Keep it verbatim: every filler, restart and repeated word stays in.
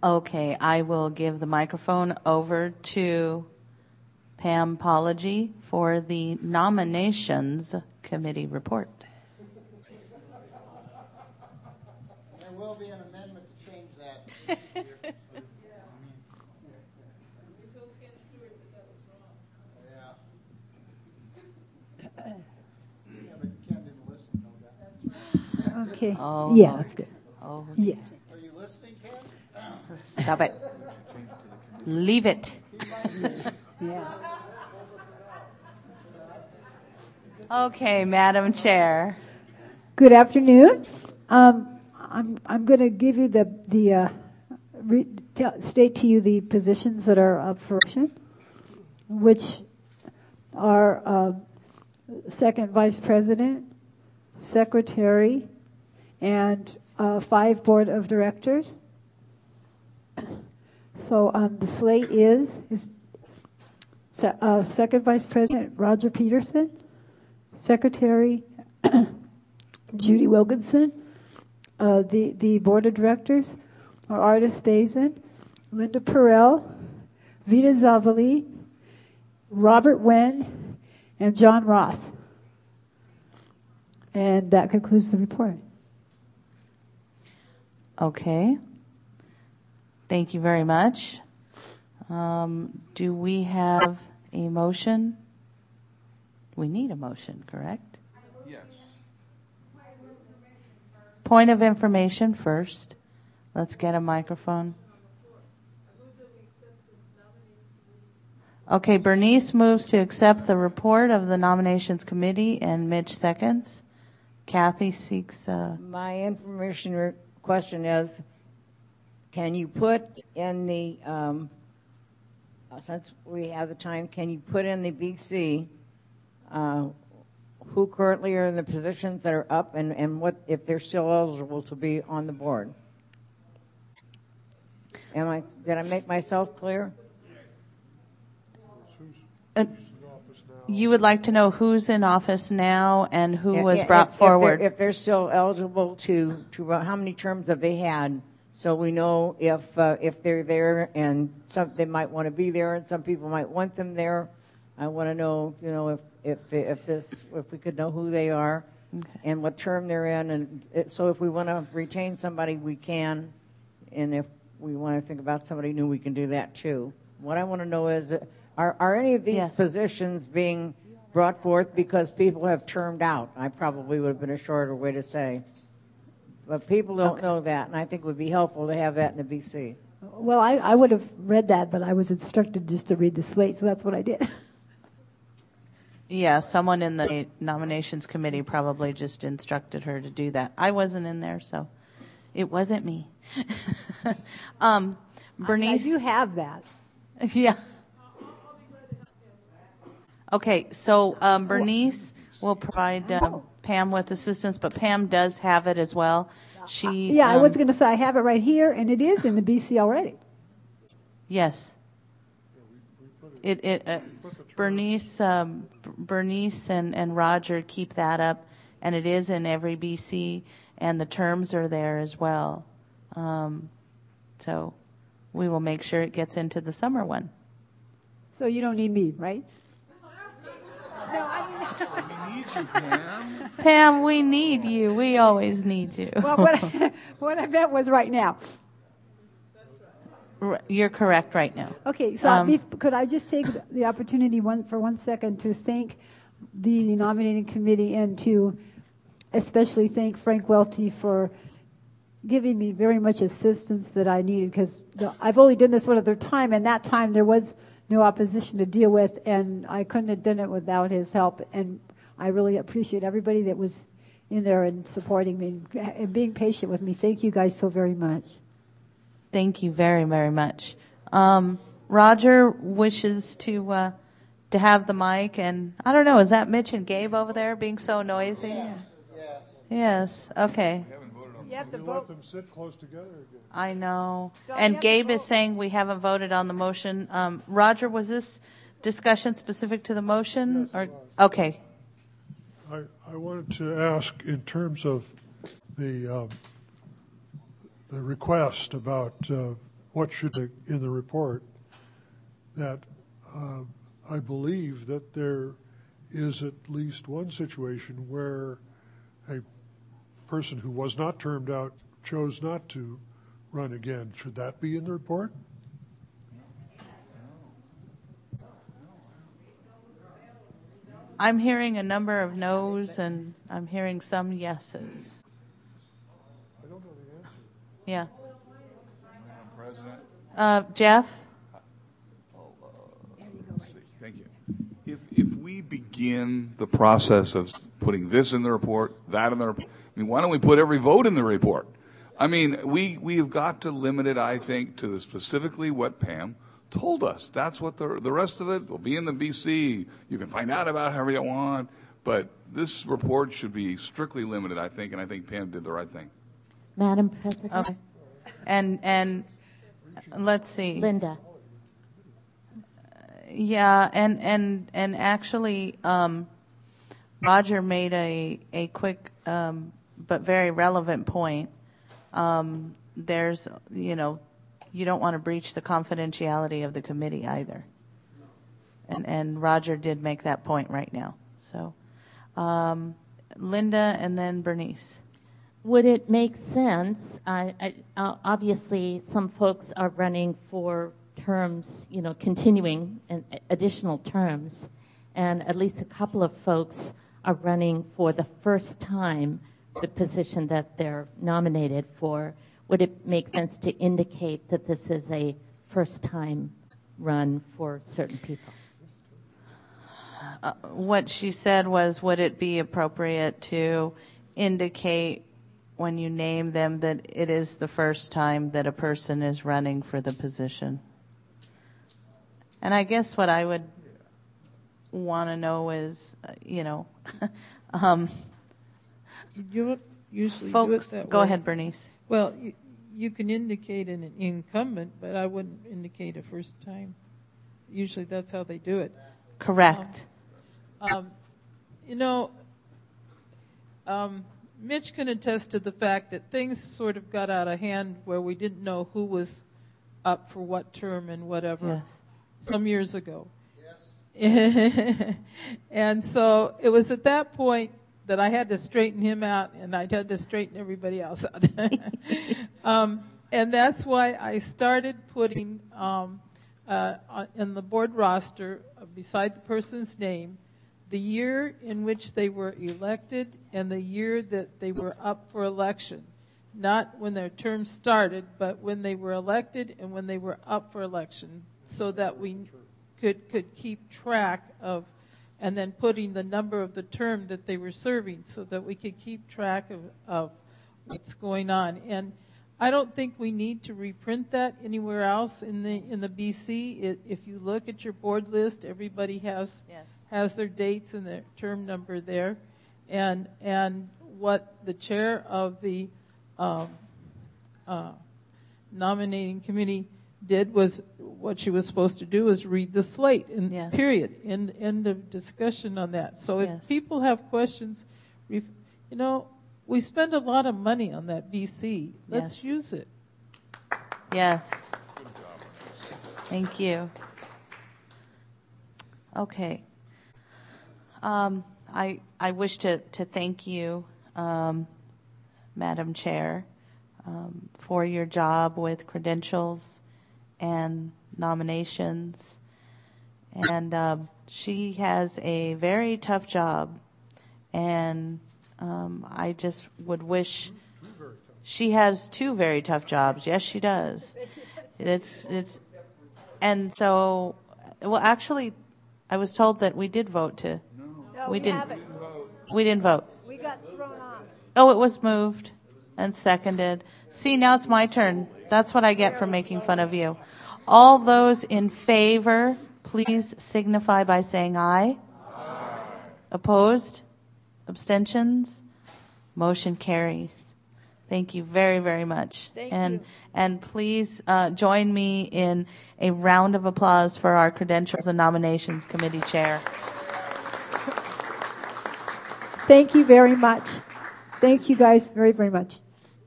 Okay, I will give the microphone over to Pam Pology for the Nominations Committee report. There will be an amendment to change that. Okay. Oh, yeah, Lord. that's good. Oh, Yeah. Are you listening, Ken? stop it. Leave it. Yeah. Okay, Madam Chair. Good afternoon. Um, I'm I'm going to give you the the uh, re, tell, state to you the positions that are up for election, which are uh, second vice president, secretary, and uh, five board of directors. So um, the slate is is se- uh, second vice president Roger Peterson, secretary Judy Wilkinson. Uh, the the board of directors are Artis Bazin, Linda Perrell, Vita Zavali, Robert Wen, and John Ross. And that concludes the report. Okay. Thank you very much. Um, do we have a motion? We need a motion, correct? Yes. Point of information first. Let's get a microphone. Okay, Bernice moves to accept the report of the nominations committee, and Mitch seconds. Kathy seeks. Uh, My information re- question is, can you put in the, um, uh, since we have the time, can you put in the B C uh, who currently are in the positions that are up and, and what if they're still eligible to be on the board? Am I, did I make myself clear? uh, you would like to know who's in office now and who Yeah, was yeah, brought if, forward? If they're, if they're still eligible to, to run, how many terms have they had? So we know if uh, if they're there, and some they might want to be there, and some people might want them there. I want to know, you know, if if if this if we could know who they are, Okay. and what term they're in, and it, so if we want to retain somebody, we can, and if we want to think about somebody new, we can do that too. What I want to know is, are are any of these Yes. positions being brought forth because people have termed out? I probably would have been a shorter way to say. But people don't Okay. know that, and I think it would be helpful to have that in the B C. Well, I, I would have read that, but I was instructed just to read the slate, so that's what I did. Yeah, someone in the nominations committee probably just instructed her to do that. I wasn't in there, so it wasn't me. um, Bernice? I do have that. Yeah. Okay, so um, Bernice will provide uh, Pam with assistance, but Pam does have it as well. She Yeah, I um, was going to say I have it right here, and it is in the B C already. Yes. It it uh, Bernice um, Bernice and, and Roger keep that up, and it is in every B C, and the terms are there as well. Um, so we will make sure it gets into the summer one. So you don't need me, right? We need you, Pam. Pam, we need you. We always need you. Well, what I, what I meant was right now. R- You're correct right now. Okay, so Um, if, could I just take the opportunity one for one second to thank the nominating committee and to especially thank Frank Welty for giving me very much assistance that I needed, because I've only done this one other time, and that time there was no opposition to deal with, and I couldn't have done it without his help. And I really appreciate everybody that was in there and supporting me and being patient with me. Thank you guys so very much. Thank you very, very much. Um, Roger wishes to uh, to have the mic, and I don't know, is that Mitch and Gabe over there being so noisy? Yes. Yes. Yes, okay. You have to You let them sit close together again. I know. Don't you And have to Gabe is vote? saying we haven't voted on the motion. Um, Roger, was this discussion specific to the motion? Yes, it or was. Okay. I, I wanted to ask in terms of the um, the request about uh, what should be in the report, that uh, I believe that there is at least one situation where a person who was not termed out chose not to run again. Should that be in the report? I'm hearing a number of no's and I'm hearing some yeses. I don't know the answer. Yeah. Madam President. Uh, Jeff? Thank you. If, if we begin the process of putting this in the report, that in the report, I mean, why don't we put every vote in the report? I mean, we, we have got to limit it, I think, to the specifically what Pam told us. That's what the, the rest of it will be in the B C. You can find out about it however you want, but this report should be strictly limited, I think, and I think Pam did the right thing. Madam President. Okay. And, and let's see. Linda. Yeah, and and and actually, um, Roger made a a quick um, but very relevant point. Um, there's, you know, you don't want to breach the confidentiality of the committee either, and and Roger did make that point right now. So, um, Linda, and then Bernice. Would it make sense? I, I, uh, obviously, some folks are running for terms, you know, continuing and additional terms, and at least a couple of folks are running for the first time the position that they're nominated for. Would it make sense to indicate that this is a first time run for certain people? Uh, what she said was, would it be appropriate to indicate when you name them that it is the first time that a person is running for the position? And I guess what I would want to know is, uh, you know, um, You don't usually folks, do it that go way. ahead, Bernice. Well, you, you can indicate an incumbent, but I wouldn't indicate a first time. Usually that's how they do it. Correct. Um, um, you know, um, Mitch can attest to the fact that things sort of got out of hand where we didn't know who was up for what term and whatever Yes. some years ago. Yes. And so it was at that point that I had to straighten him out, and I had to straighten everybody else out. um, and that's why I started putting um, uh, in the board roster, uh, beside the person's name, the year in which they were elected and the year that they were up for election. Not when their term started, but when they were elected and when they were up for election, so that we could could keep track of, and then putting the number of the term that they were serving, so that we could keep track of, of what's going on. And I don't think we need to reprint that anywhere else in the in the B C. It, if you look at your board list, everybody has Yes. has their dates and their term number there, and and what the chair of the um, uh, nominating committee did was what she was supposed to do is read the slate, and Yes. period. End, end of discussion on that. So if Yes. people have questions, ref, you know, we spend a lot of money on that B C. Let's Yes. use it. Yes. Thank you. Okay. Um, I I wish to, to thank you, um, Madam Chair, um, for your job with credentials and nominations. And um, she has a very tough job, and um, I just would wish she has two very tough jobs. Yes, she does. It's it's, and so, well, actually, I was told that we did vote to. No, we didn't. haven't. We didn't vote. We got thrown off. Oh, it was moved and seconded. See, now it's my turn. That's what I get for making fun of you. All those in favor, please signify by saying aye. Aye. Opposed? Abstentions? Motion carries. Thank you very, very much. Thank and you. and please uh, join me in a round of applause for our Credentials and Nominations Committee Chair. Thank you very much. Thank you guys very, very much.